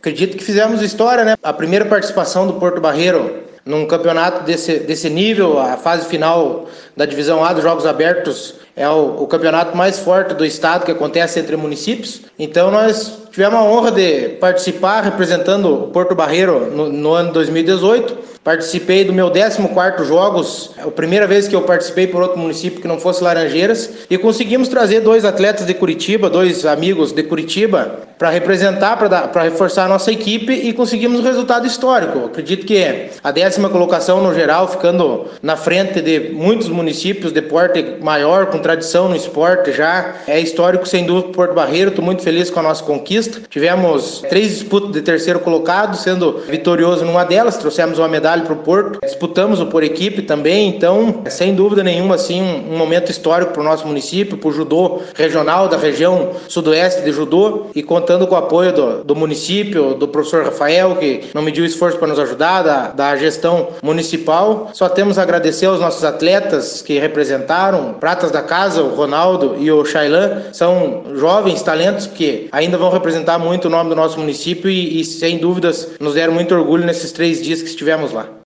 Acredito que fizemos história, né? A primeira participação do Porto Barreiro num campeonato desse nível, a fase final da Divisão A dos Jogos Abertos é o campeonato mais forte do estado que acontece entre municípios. Então nós tivemos a honra de participar representando o Porto Barreiro no ano 2018. Participei do meu 14º Jogos, a primeira vez que eu participei por outro município que não fosse Laranjeiras, e conseguimos trazer 2 atletas de Curitiba, 2 amigos de Curitiba, para representar, para reforçar a nossa equipe, e conseguimos um resultado histórico. Acredito que a 10ª colocação no geral, ficando na frente de muitos municípios de porte maior, com tradição no esporte já, é histórico sem dúvida para Porto Barreiro. Estou muito feliz com a nossa conquista. Tivemos 3 disputas de terceiro colocado, sendo vitorioso numa delas, trouxemos uma medalha para o Porto, disputamos o por equipe também, então, sem dúvida nenhuma, assim, um momento histórico para o nosso município, para o judô regional da região sudoeste de judô, e contando com o apoio do município, do professor Rafael, que não mediu esforço para nos ajudar, da gestão municipal. Só temos a agradecer aos nossos atletas que representaram, pratas da casa, o Ronaldo e o Shailan, são jovens talentos que ainda vão representar muito o nome do nosso município e sem dúvidas nos deram muito orgulho nesses 3 dias que estivemos lá.